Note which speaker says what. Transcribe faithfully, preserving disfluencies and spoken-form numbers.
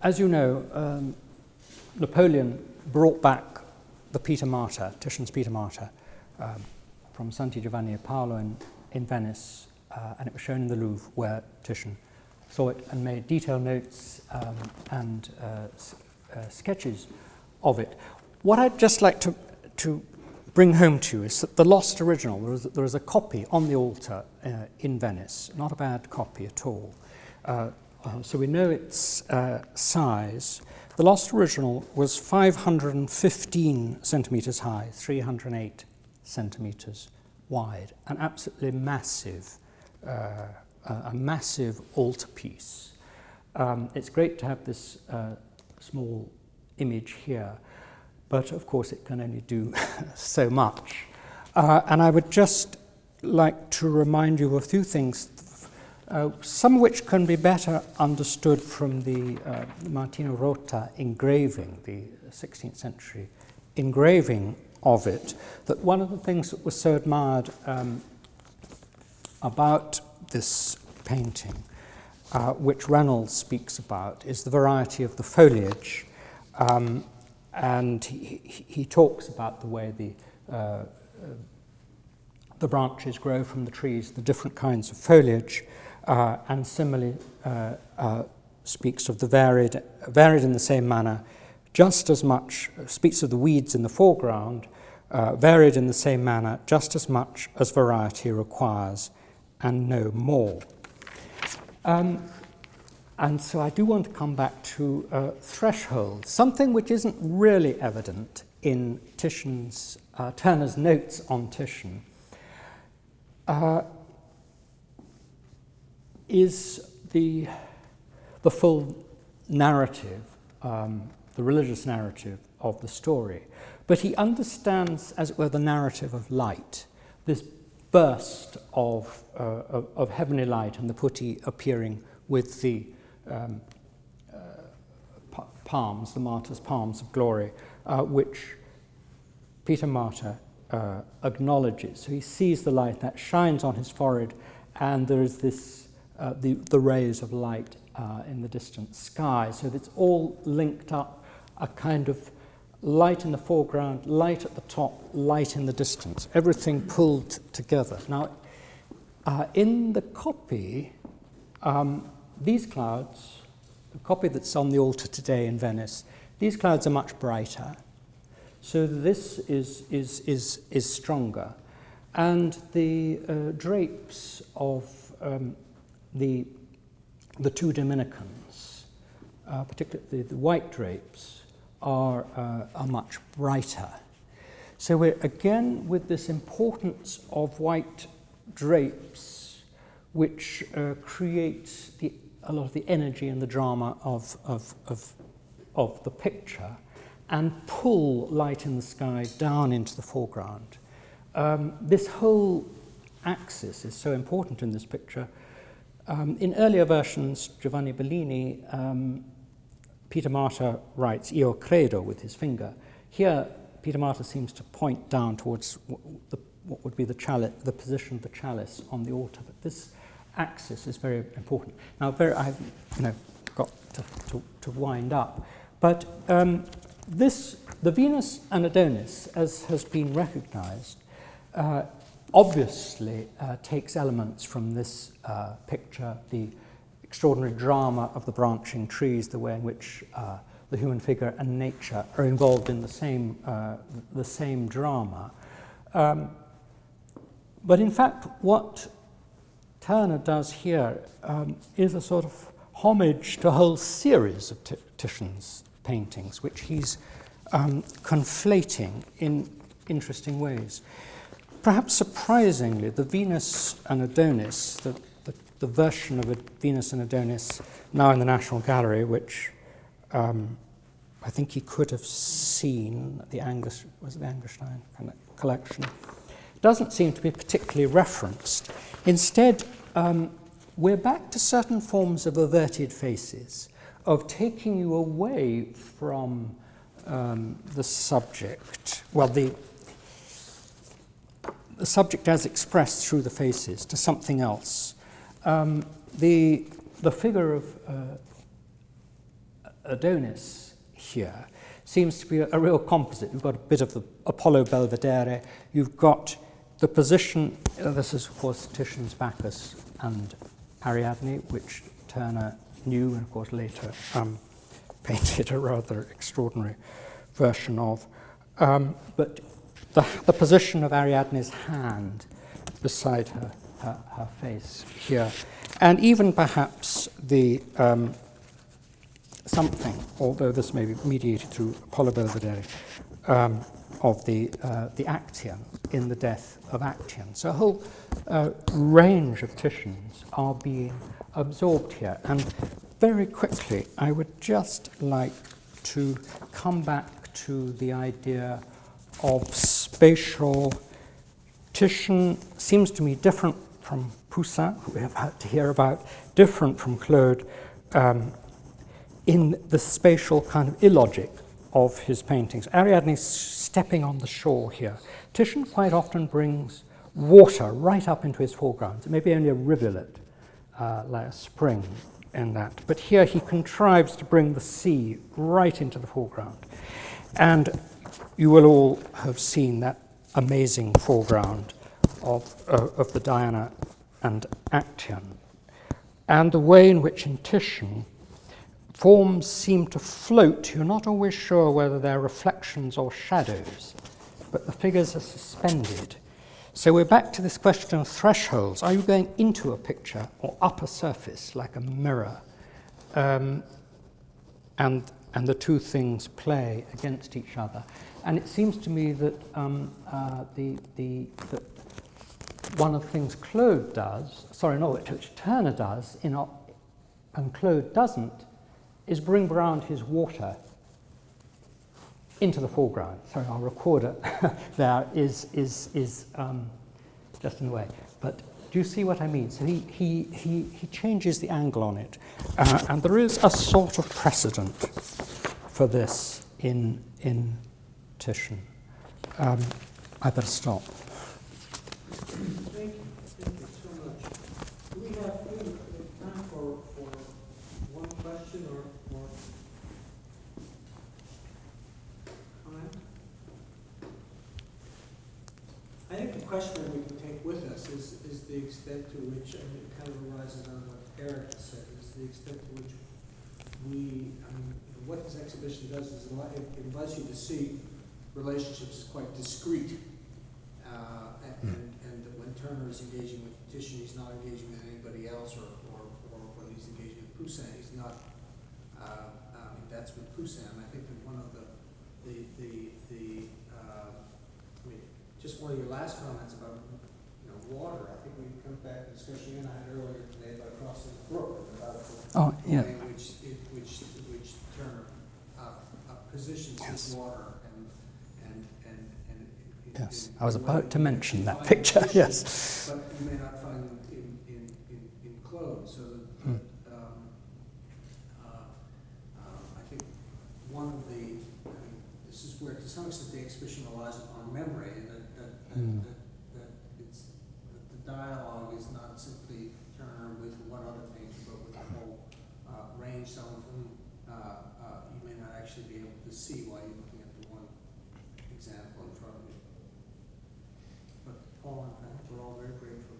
Speaker 1: as you know, um, Napoleon brought back the Peter Martyr, Titian's Peter Martyr, um, from Santi Giovanni e Paolo in, in Venice, uh, and it was shown in the Louvre where Titian saw it and made detailed notes um, and uh, uh, sketches of it. What I'd just like to, to bring home to you is that the lost original, there is, there is a copy on the altar uh, in Venice, not a bad copy at all. Uh, uh, so we know its uh, size. The lost original was five hundred fifteen centimetres high, three hundred eight centimetres wide, an absolutely massive, uh, a massive altarpiece. Um, it's great to have this uh, small image here, but of course it can only do so much. Uh, and I would just like to remind you of a few things, uh, some of which can be better understood from the uh, Martino Rota engraving, the sixteenth century engraving of it, that one of the things that was so admired um, about this painting, uh, which Reynolds speaks about, is the variety of the foliage. Um, and he, he talks about the way the, uh, uh, the branches grow from the trees, the different kinds of foliage, uh, and similarly uh, uh, speaks of the varied, varied in the same manner, just as much, speaks of the weeds in the foreground, uh, varied in the same manner, just as much as variety requires, and no more. Um, and so I do want to come back to uh, threshold, something which isn't really evident in Titian's, uh, Turner's notes on Titian, uh, is the, the full narrative, um, the religious narrative of the story. But he understands, as it were, the narrative of light, this burst of, uh, of, of heavenly light and the putti appearing with the um, uh, palms, the martyr's palms of glory, uh, which Peter Martyr uh, acknowledges. So he sees the light that shines on his forehead, and there is this, uh, the, the rays of light uh, in the distant sky. So it's all linked up, a kind of light in the foreground, light at the top, light in the distance, everything pulled together. Now, uh, in the copy, um, these clouds, the copy that's on the altar today in Venice, these clouds are much brighter. So this is, is, is, is stronger. And the uh, drapes of um, the, the two Dominicans, uh, particularly the white drapes, Are, uh, are much brighter. So we're again with this importance of white drapes, which uh, creates the, a lot of the energy and the drama of, of, of, of the picture, and pull light in the sky down into the foreground. Um, this whole axis is so important in this picture. Um, in earlier versions, Giovanni Bellini, um, Peter Martyr writes Io credo with his finger. Here, Peter Martyr seems to point down towards what, the, what would be the, chalice, the position of the chalice on the altar. But this axis is very important. Now, very, I've you know, got to, to, to wind up. But um, this, the Venus and Adonis, as has been recognized, uh, obviously uh, takes elements from this uh, picture, the extraordinary drama of the branching trees, the way in which uh, the human figure and nature are involved in the same, uh, the same drama. Um, but in fact, what Turner does here um, is a sort of homage to a whole series of Titian's paintings, which he's um, conflating in interesting ways. Perhaps surprisingly, the Venus and Adonis, the the version of a Venus and Adonis now in the National Gallery, which um, I think he could have seen at the Angus, was it the Angerstein collection, doesn't seem to be particularly referenced. Instead, um, we're back to certain forms of averted faces, of taking you away from um, the subject, well, the, the subject as expressed through the faces, to something else. Um, the, the figure of uh, Adonis here seems to be a, a real composite. You've got a bit of the Apollo Belvedere, you've got the position, uh, this is of course Titian's Bacchus and Ariadne, which Turner knew and of course later um, painted a rather extraordinary version of. Um, but the, the position of Ariadne's hand beside her, her, her face here, and even perhaps the um, something, although this may be mediated through Apollo Belvedere, um, of the, uh, the Actaeon in the death of Actaeon. So a whole uh, range of Titians are being absorbed here. And very quickly, I would just like to come back to the idea of spatial. Titian seems to me different from Poussin, who we have had to hear about, different from Claude, um, in the spatial kind of illogic of his paintings. Ariadne's stepping on the shore here. Titian quite often brings water right up into his foreground. It may be only a rivulet, uh, like a spring in that. But here he contrives to bring the sea right into the foreground. And you will all have seen that amazing foreground of, uh, of the Diana and Actaeon. And the way in which in Titian forms seem to float. You're not always sure whether they're reflections or shadows, but the figures are suspended. So we're back to this question of thresholds. Are you going into a picture or up a surface like a mirror? Um, and, and the two things play against each other. And it seems to me that um, uh, the, the, that one of the things Claude does, sorry, no, which Turner does, in, and Claude doesn't, is bring around his water into the foreground. Sorry, our recorder there is, is, is um, just in the way. But do you see what I mean? So he, he, he, he changes the angle on it. Uh, and there is a sort of precedent for this in, in Titian. Um, I better stop.
Speaker 2: Thank you. Thank you so much. Do we have, do we have time for, for one question or, or time? I think the question that we can take with us is, is the extent to which, and it kind of arises on what Eric said, is the extent to which we, I mean, what this exhibition does is it invites you to see relationships as quite discrete. Uh, and, and, and when Turner is engaging with Titian, he's not engaging with anybody else, or, or, or when he's engaging with Poussin, he's not, uh, um, that's with Poussin. And I think that one of the, the, the, the uh, I mean, just one of your last comments about, you know, water, I think we come back, especially you and I had earlier today about crossing the brook, about the
Speaker 1: oh, yeah.
Speaker 2: way in which, it, which, which Turner uh, uh, positions
Speaker 1: yes.
Speaker 2: his water.
Speaker 1: Yes, I was about to mention that picture, yes.
Speaker 2: But you may not find them in, in, in, in Claude. So that,
Speaker 1: mm.
Speaker 2: um, uh, uh, I think one of the, I mean, this is where to some extent the exhibition relies on memory, and that, that, that,
Speaker 1: mm.
Speaker 2: that, that, it's, that the dialogue is not simply Turner with one other painter, but with a whole uh, range, some of whom uh, uh, you may not actually be able to see while you're looking at the one example in front of you. Paul and Frank, we're all very grateful.